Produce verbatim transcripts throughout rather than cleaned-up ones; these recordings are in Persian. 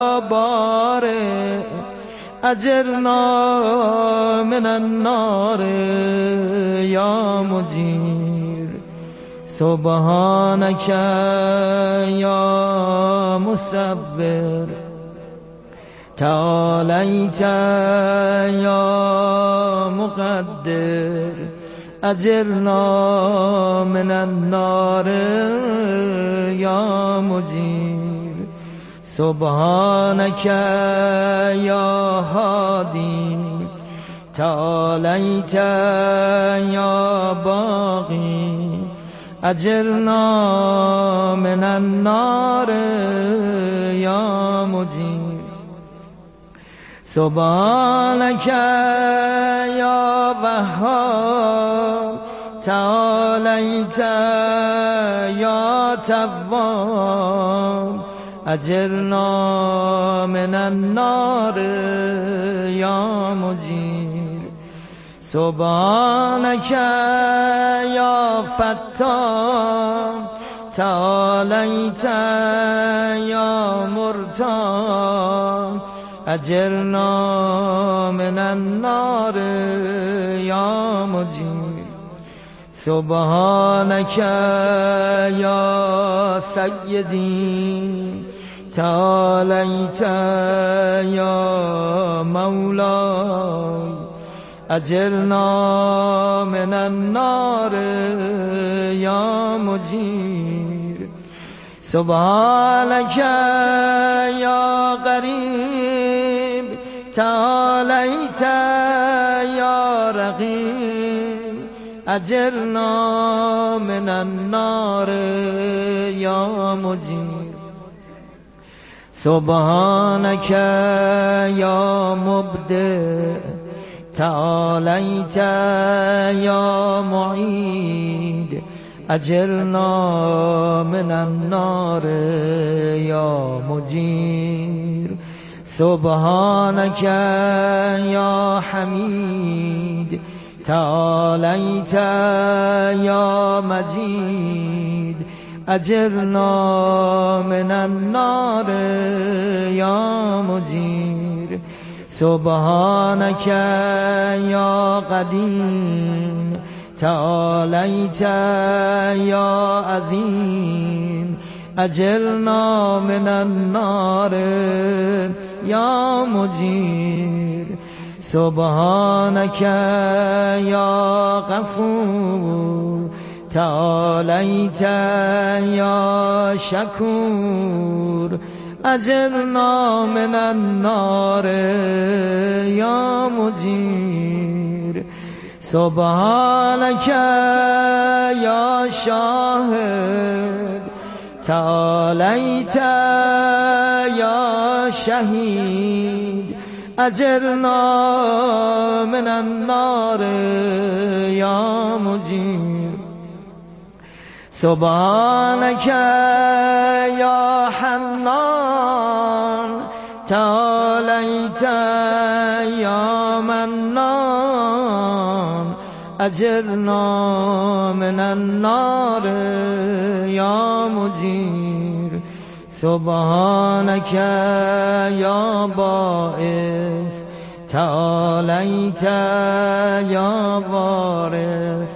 بارئ اجرنا من النار یا مجیر سبحانك یا مصور تعالیت یا مقدر اجرنا من النار یا مجیر سبحانك یا هادی تعالیت یا باقی اجرنا من النار یا مجیر سبحانك یا وهاب تعالیت یا تواب اجرنا من النار یا مجیر سبحانك یا فتاح تعالیت یا مرتاح اجرنا من النار یا مجیر سبحانك یا سیدی تعالیت یا مولاي اجرنا من النار یا مجیر سبحانك یا قریب تعالیت یا رقیب اجرنا من النار یا مجیر سبحانك یا مبدع تعالیت یا معید اجرنا من النار یا مجیر سبحانك یا حمید تعالیت یا مجید اجرنا من النار یا مجیر سبحانك یا قدیم تعالیت یا عظیم اجرنا من النار یا مجیر سبحانك یا غفور تعالیت یا شکور اجرنا من النار یا مجیر سبحانك یا شاهد تعالیت یا شهید اجرنا من النار یا مجیر سبحانك یا حنان تعالیت یا منان اجرنا من النار یا مجیر سبحانك یا باعث تعالیت یا وارث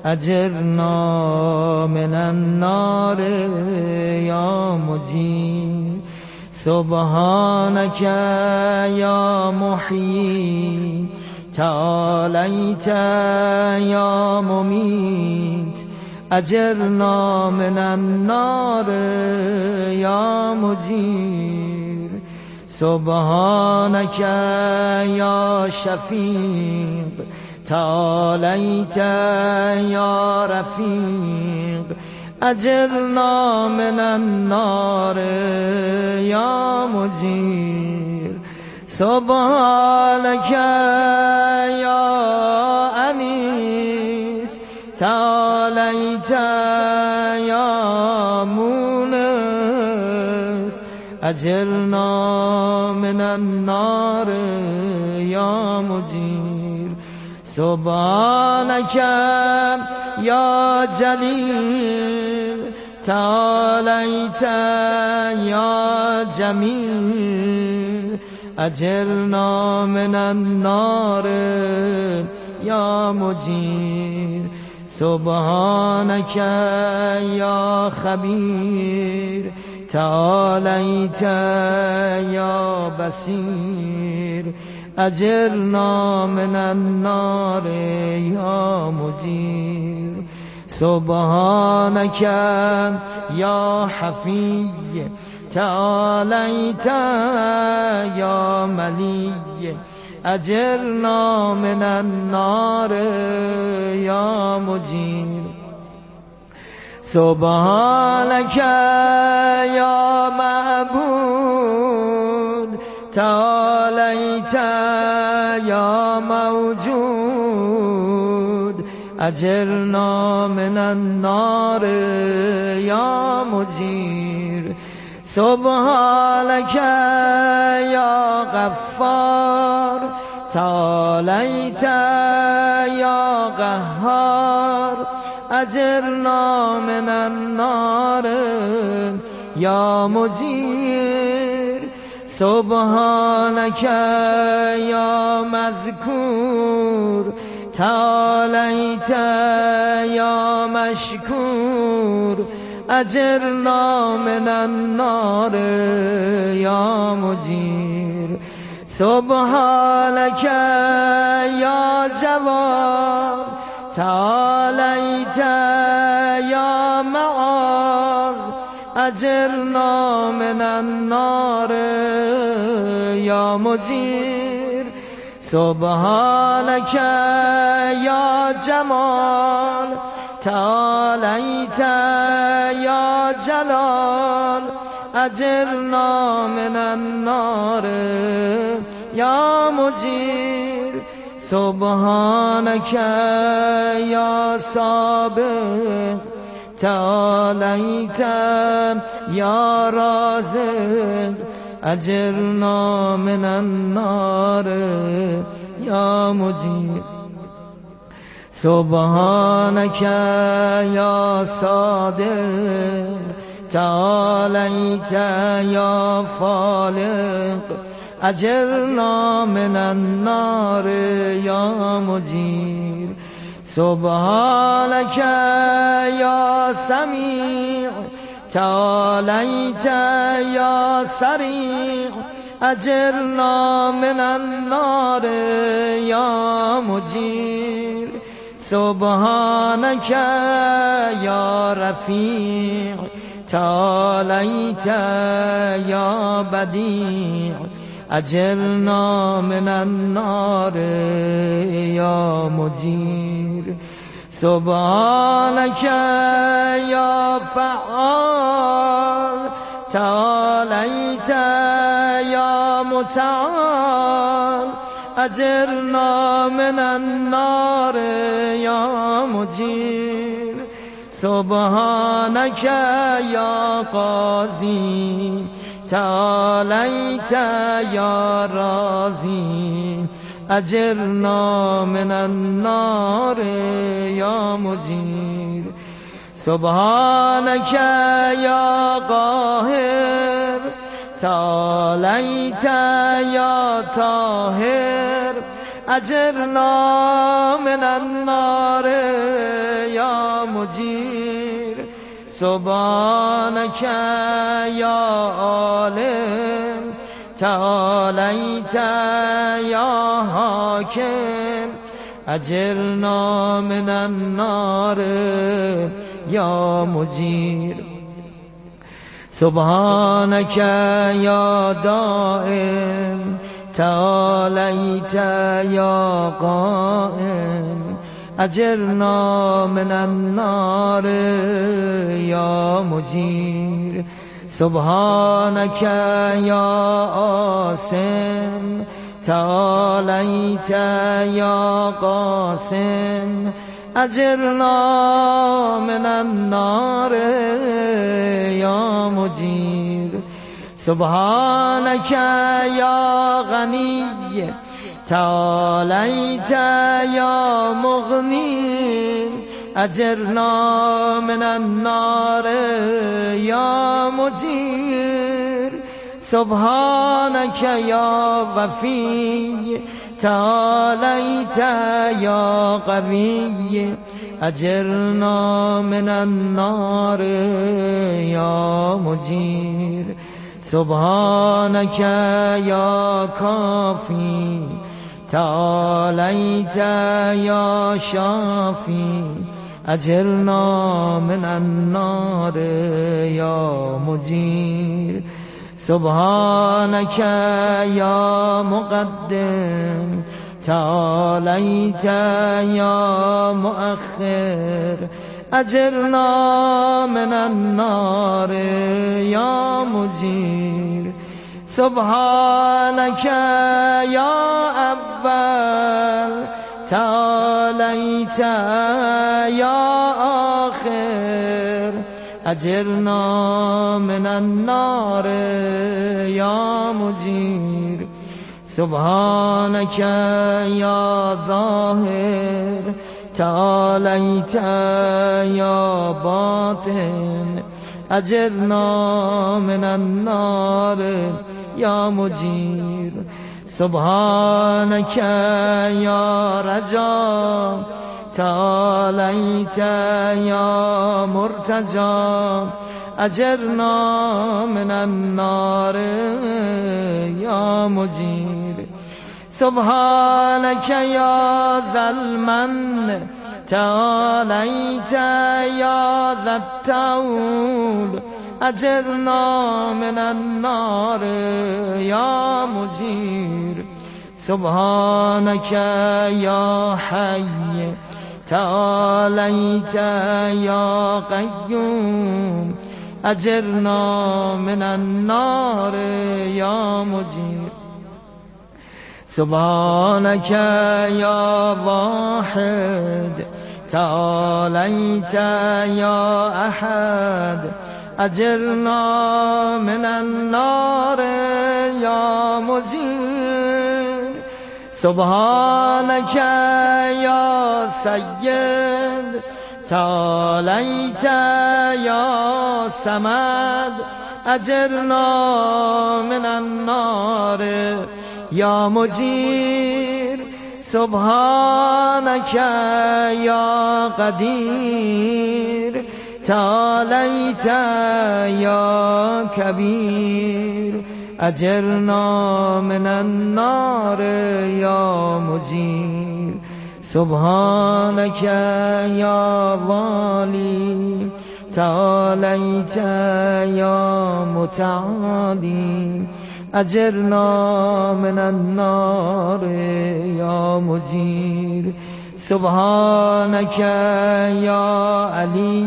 اجرنا من النار یا مجیر سبحانك یا محیی تعالیت یا ممیت اجرنا من النار یا مجیر سبحانك یا شفیق تعالیت یا رفیق اجرنا من النار یا مجیر سبحانك یا انیس تعالیت یا مونس اجرنا من النار یا مجیر سبحانك یا جلیل تعاليت يا جميل أجرنا من النار يا مجير سبحانك يا خبير تعاليت يا بصير أجرنا من النار يا مجير سبحانك يا حفي تعاليت يا ملي أجرنا من النار يا مجير سبحانك يا معبود تعاليت يا موجود أجرنا من النار يا مجير سبحانك يا غفار تعاليت يا قهار أجرنا من النار يا مجير سبحانك يا مذكور تعاليت يا مشكور أجرنا من النار يا مجير سبحانك يا جواد تعاليت يا معاذ أجرنا من النار يا مجير سبحانك يا جمال تعاليت يا جلال أجرنا من النار يا مجير سبحانك يا سابق تعاليت يا رازق أجرنا من النار يا مجير سبحانك يا صادق تعاليت يا فالق أجرنا من النار يا مجير سبحانك يا سميع تعاليت يا سريع أجرنا من النار يا مجير سبحانك يا رفيع تعاليت يا بديع أجرنا من النار يا مجير سبحانك يا فعال تعاليت يا متعال أجرنا من النار يا مجير سبحانك يا قاضي تعاليت يا راضي أجرنا من النار يا مجير سبحانك يا قاهر تعاليت يا طاهر أجرنا من النار يا مجير سبحانك يا عالم تعاليت يا حاكم أجرنا من النار يا مجير سبحانك يا دائم تعاليت يا قائم أجرنا من النار يا مجير سبحانك يا آسم تعاليت يا قاسم أجرنا من النار يا مجير سبحانك يا غني تعاليت يا مغني أجرنا من النار يا مجير سبحانك يا وفي تعاليت يا قوي أجرنا من النار يا مجير سبحانك يا كافي تعاليت يا شافي أجرنا من النار يا مجير سبحانك يا مقدم تعاليت يا مؤخر أجرنا من النار يا مجير سبحانك يا أول تعاليت يا آخر أجرنا من النار يا مجير سبحانك يا ظاهر تعاليت يا باطن أجرنا من النار يا مجير سبحانك يا رجاء تعاليت يا مرتجى أجرنا من النار يا مجير سبحانك يا ذا المن تعاليت يا ذا الطول أجرنا من النار يا مجير سبحانك يا حي تعاليت يا قيوم أجرنا من النار يا مجير سبحانك يا واحد تعاليت يا أحد أجرنا من النار يا مجير سبحانك يا سيد تعاليت يا سمد أجرنا من النار يا مجير سبحانك يا قدير تعاليت يا كبير أجرنا من النار يا مجير سبحانك يا والي تعاليت يا متعالي أجرنا من النار يا مجير سبحانك يا علي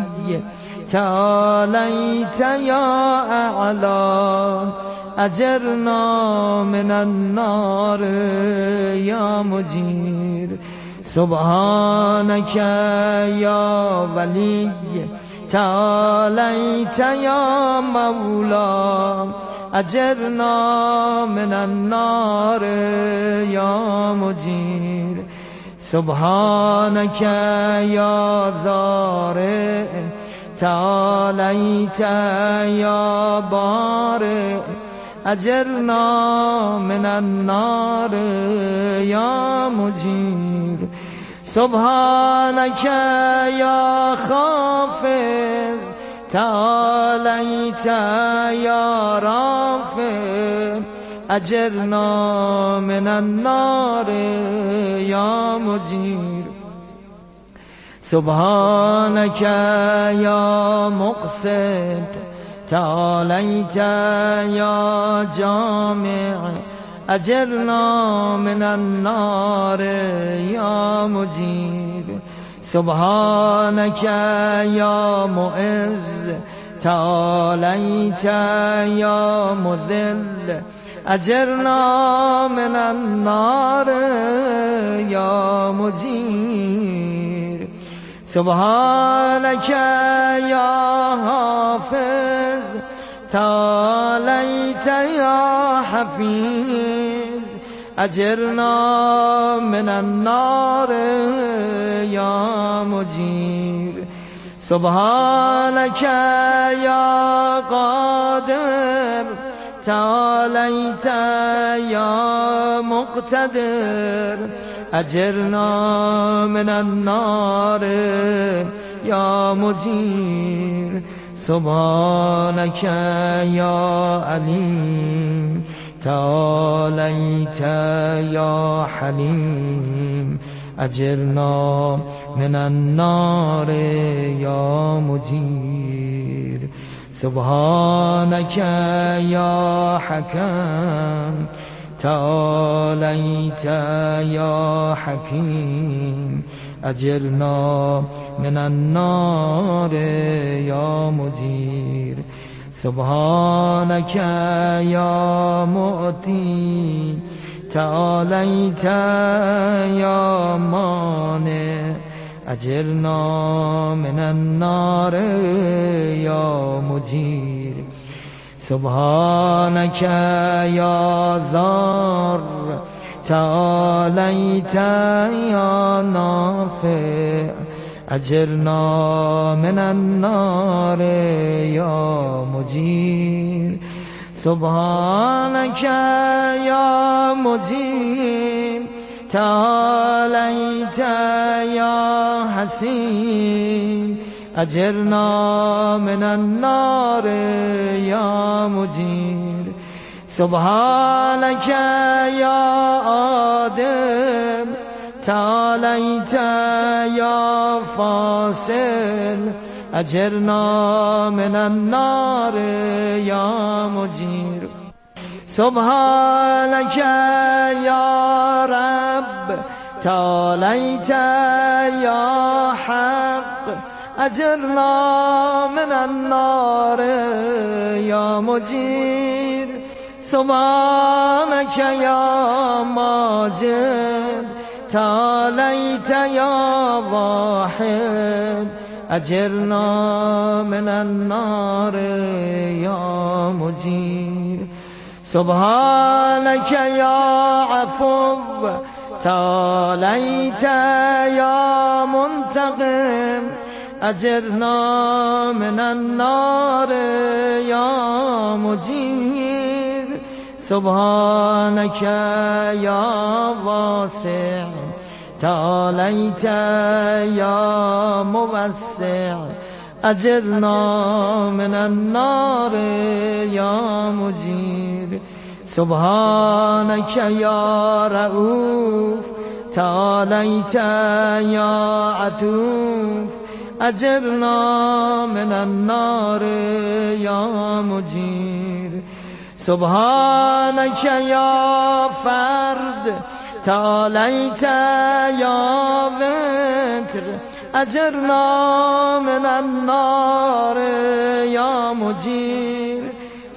تعاليت يا أعلى أجرنا من النار يا مجير سبحانك يا ولي تعاليت يا مولا أجرنا من النار يا مجير سبحانك يا ذارئ تعاليت يا بارئ أجرنا من النار يا مجير سبحانك يا خافض تعاليت يا رافع أجرنا من النار يا مجير سبحانك يا مقسط تعاليت يا جامع أجرنا من النار يا مجير سبحانك يا معز تعاليت يا مذل أجرنا من النار يا مجير سبحانك يا حافظ تعاليت يا حفيظ أجرنا من النار يا مجير سبحانك يا قادر تعاليت يا مقتدر أجرنا من النار يا مجير سبحانك يا عليم تعاليت يا حليم أجرنا من النار يا مجير سبحانك يا حكم تعاليت يا حكيم أجرنا من النار يا مجير سبحانك يا مؤتي تعاليت يا مانع أجرنا من النار يا مجير سبحانك يا ضار تعاليت يا نافع أجرنا من النار يا مجير سبحانك يا مجير تعاليت يا حسين أجرنا من النار يا مجير سبحانك يا عادل تعاليت يا فاصل أجرنا من النار يا مجير سبحانك يا رب تعاليت يا حق أجرنا من النار يا مجير سبحانك يا ماجد تعاليت يا واحد أجرنا من النار يا مجير سبحانك يا عفو تعاليت يا منتقم أجرنا من النار يا مجير سبحانك يا واسع تعاليت يا موسع أجرنا من النار يا مجير سبحانك يا رؤوف تعاليت يا عطوف أجرنا من النار يا مجير سبحانك يا فرد تعاليت يا وتر أجرنا من النار يا مجير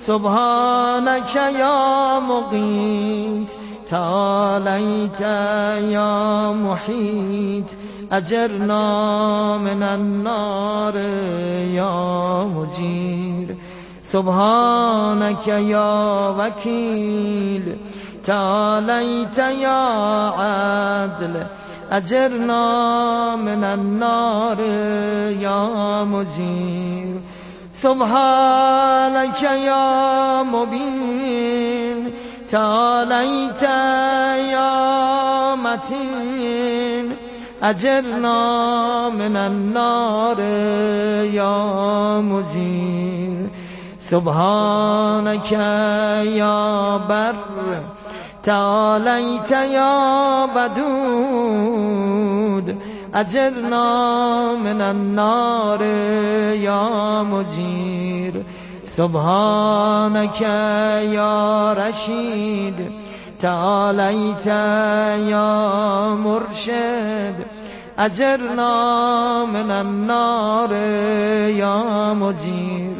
سبحانك يا مقيت تعاليت يا محيط أجرنا من النار يا مجير سبحانك يا وكيل تعاليت يا عدل أجرنا من النار يا مجير سبحانك يا مبين تعاليت يا متين أجرنا من النار يا مجير سبحانك يا بر تعاليت يا بدود أجرنا من النار يا مجير سبحانك يا رشيد تعاليت يا مرشد أجرنا من النار يا مجير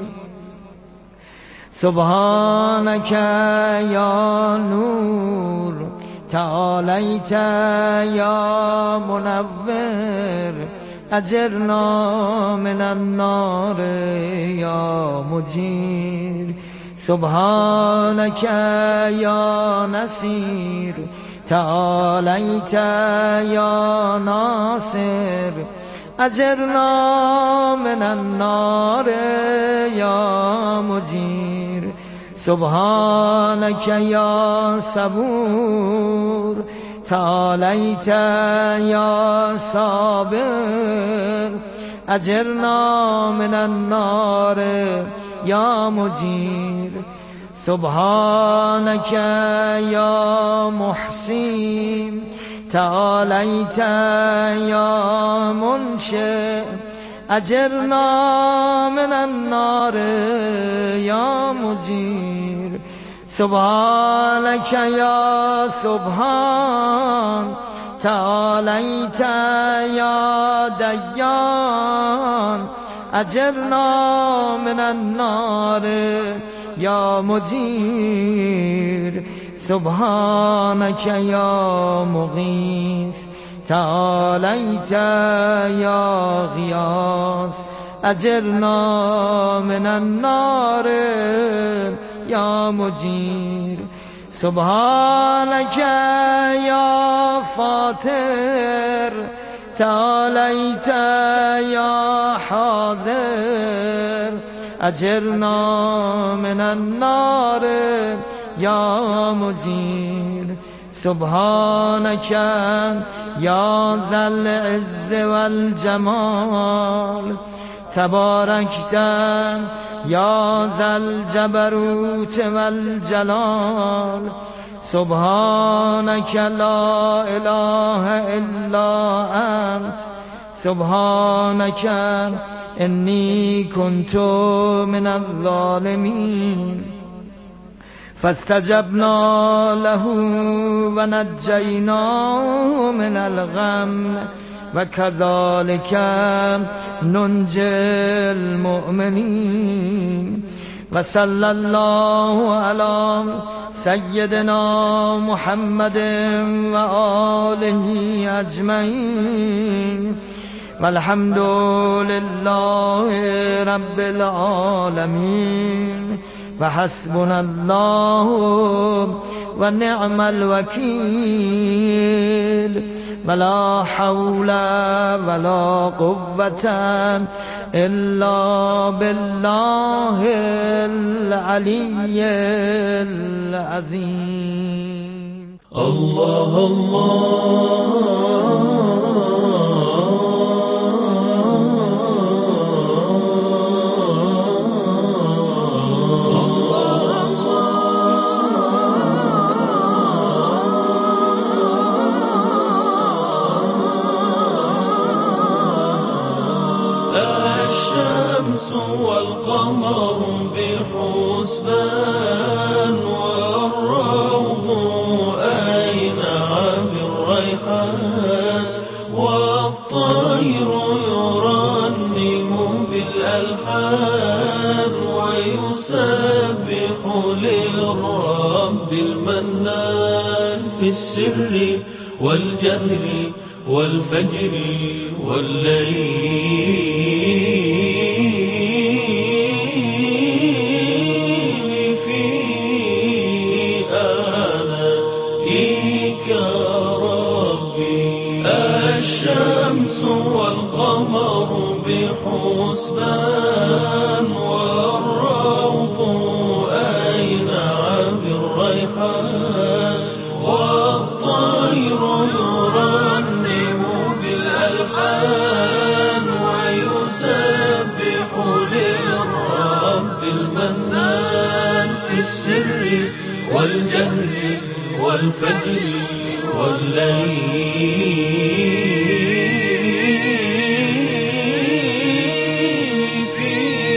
سبحانك يا نور تعاليت يا منور أجرنا من النار يا مجير سبحانك يا نصير تعاليت يا ناصر أجرنا من النار يا مجير سبحانك يا صبور تعاليت يا صابر أجرنا من النار يا مجير سبحانك يا محسن تعاليت يا منشئ أجرنا من النار يا مجير سبحانك يا سبحان تعاليت يا ديان أجرنا من النار يا مجير سبحانك يا مغيث تعاليت يا غياث أجرنا من النار يا مجير سبحانك يا فاطر تعاليت يا حاضر أجرنا من النار يا مجير سبحانك يا ذا العز والجمال تباركت يا ذا الجبروت والجلال سبحانك لا إله إلا أنت سبحانك إني كنت من الظالمين فاستجبنا له ونجيناه من الغم وكذلك ننجي المؤمنين وصلى الله على سيدنا محمد وآله أجمعين والحمد لله رب العالمين وحسبنا الله ونعم الوكيل ولا حول ولا قوة إلا بالله العلي العظيم الله الله الشمس والقمر بحسبان والروض أينع بالريحان والطير يرنم بالألحان ويسبح للرب المنان في السر والجهر والفجر والليل في آلائك ربي الشمس والقمر بحسبان والروض أينع بالريحان والطير يرنم بالألحان ويسبح للرب المنان في السر والجهر والفجر والليل في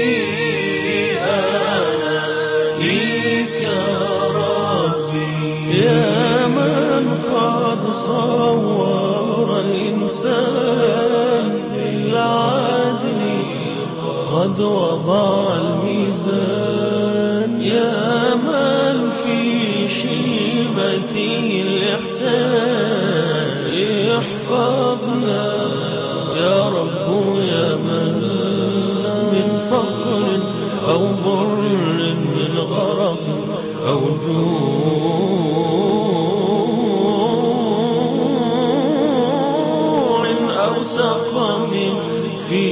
آلائك ربي يا من قد صور الإنسان بالعدل قد وضع الميزان يا من في شيمته الإحسان احفظنا يا رب يا من من فقر أو ضر من غرام جوع أو سقم في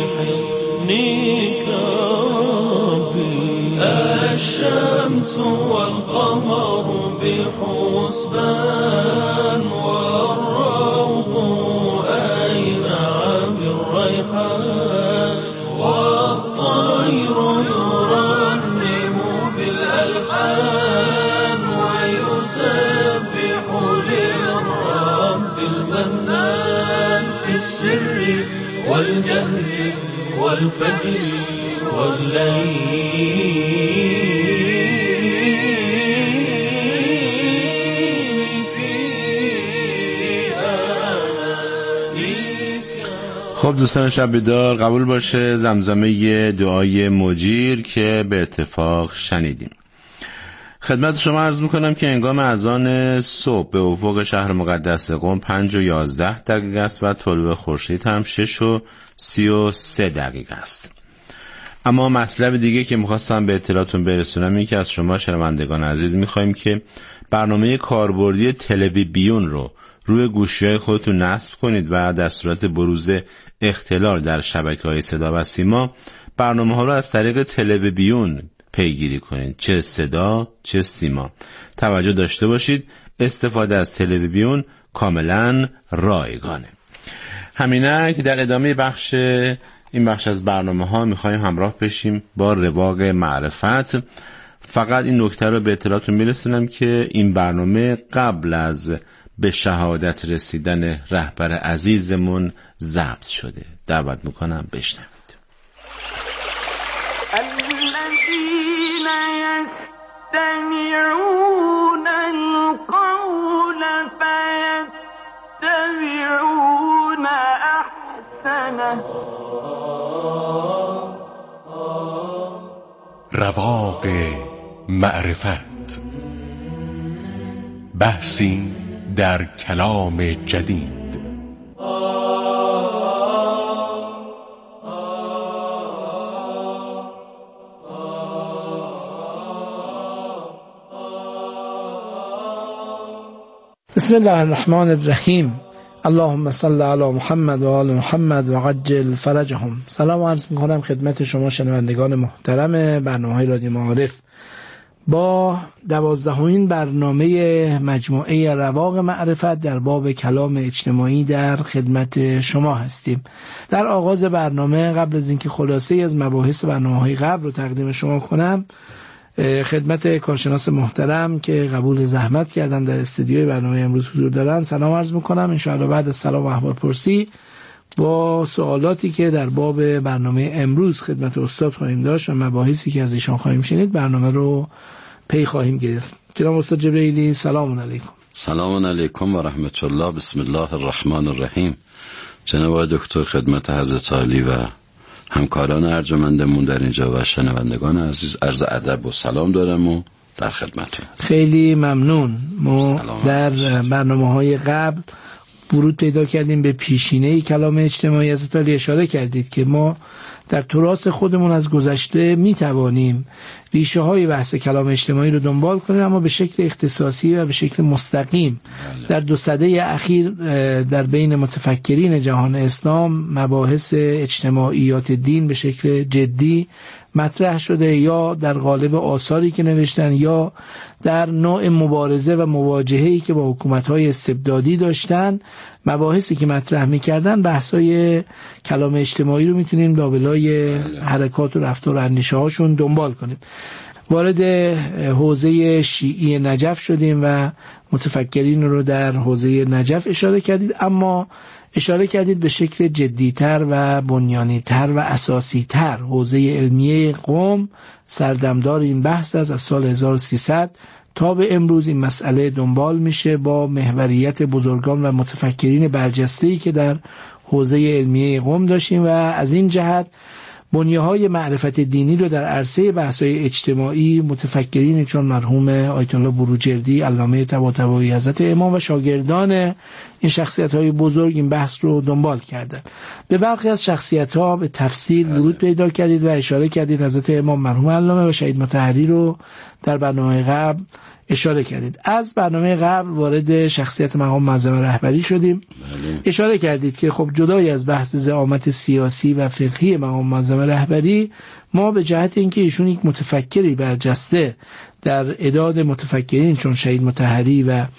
حصنك ربي. الشمس والقمر بحسبان والروض أينع بالريحان والطير يرنم بالألحان ويسبح للرب المنان في السر والجهر والفجر والليل. خب دوستان شب بیدار، قبول باشه زمزمه دعای مجیر که به اتفاق شنیدیم. خدمت شما عرض میکنم که هنگام اذان صبح به افق شهر مقدس قم پنج و یازده دقیقه است و طلوع خورشید هم شش و سی و سه دقیقه است. اما مطلب دیگه که میخواستم به اطلاعتون برسونم این که از شما شنوندگان عزیز میخوایم که برنامه کاربردی تلویزیون رو روی گوشی‌های خودتون نصب کنید و در صورت بروز اختلال در شبکه‌های صدا و سیما برنامه‌ها رو از طریق تلویزیون پیگیری کنید، چه صدا چه سیما. توجه داشته باشید استفاده از تلویزیون کاملا رایگانه. همینه که در ادامه بخش این بخش از برنامه‌ها می‌خوایم همراه بشیم با رواق معرفت. فقط این نکته رو به اطلاعتون میرسونم که این برنامه قبل از به شهادت رسیدن رهبر عزیزمون ضبط شده. دعوت میکنم بشنوید. الذين يستمعون القول فيتبعون احسنه. رواق معرفت، بحثی در کلام جدید. بسم الله الرحمن الرحیم. اللهم صل علی محمد و آل محمد و عجل فرجهم. سلام عرض میکنم خدمت شما شنوندگان محترم برنامه‌های رادیو معارف. با دوازدهمین برنامه مجموعه رواق معرفت در باب کلام اجتماعی در خدمت شما هستیم. در آغاز برنامه قبل از اینکه خلاصه از مباحث برنامه‌های قبل رو تقدیم شما کنم، خدمت کارشناس محترم که قبول زحمت کردن در استودیوی برنامه امروز حضور دارن سلام عرض میکنم. انشاءالله بعد از سلام و احوال پرسی با سوالاتی که در باب برنامه امروز خدمت استاد خواهیم داشت و مباحثی که از ایشان خواهیم شنید برنامه رو پی خواهیم گرفت. جناب استاد جبرئیلی سلام علیکم. سلام علیکم و رحمت الله. بسم الله الرحمن الرحیم. جناب دکتر خدمت حضرت عالی و همکاران ارجمندمون در اینجا و شنوندگان عزیز عرض ادب و سلام دارم و در خدمتتون. خیلی ممنون. ما در برنامه‌های قبل ورود پیدا کردیم به پیشینه کلام اجتماعی. از عالی اشاره کردید که ما در تراث خودمون از گذشته میتوانیم ریشه های بحث کلام اجتماعی رو دنبال کنیم، اما به شکل اختصاصی و به شکل مستقیم در دو سده اخیر در بین متفکرین جهان اسلام مباحث اجتماعیات دین به شکل جدی مطرح شده، یا در قالب آثاری که نوشتن یا در نوع مبارزه و مواجهه‌ای که با حکومت‌های استبدادی داشتن. مباحثی که مطرح می‌کردن بحث‌های کلام اجتماعی رو می‌تونیم لابلای حرکات و رفتار و اندیشه‌هاشون دنبال کنیم. وارد حوزه شیعی نجف شدیم و متفکرین رو در حوزه نجف اشاره کردید، اما اشاره کردید به شکل جدیتر و بنیانیتر و اساسیتر. حوزه علمیه قم سردمدار این بحث است. از سال هزار و سیصد تا به امروز این مسئله دنبال میشه با محوریت بزرگان و متفکرین برجسته‌ای که در حوزه علمیه قم داشتیم و از این جهت بنیه‌های معرفت دینی رو در عرصه بحث‌های اجتماعی متفکرین چون مرحوم آیت الله بروجردی، علامه طباطبایی حضرت امام و شاگردان این شخصیت‌های بزرگ این بحث رو دنبال کردند. به برخی از شخصیت‌ها به تفصیل ورود پیدا کردید و اشاره کردید. حضرت امام مرحوم علامه و شهید مطهری رو در برنامه قبل اشاره کردید. از برنامه قبل وارد شخصیت مقام معظم رهبری شدیم. بله. اشاره کردید که خب جدای از بحث زعامت سیاسی و فقهی مقام معظم رهبری، ما به جهت اینکه ایشون یک متفکری برجسته در اعداد متفکرین چون شهید مطهری و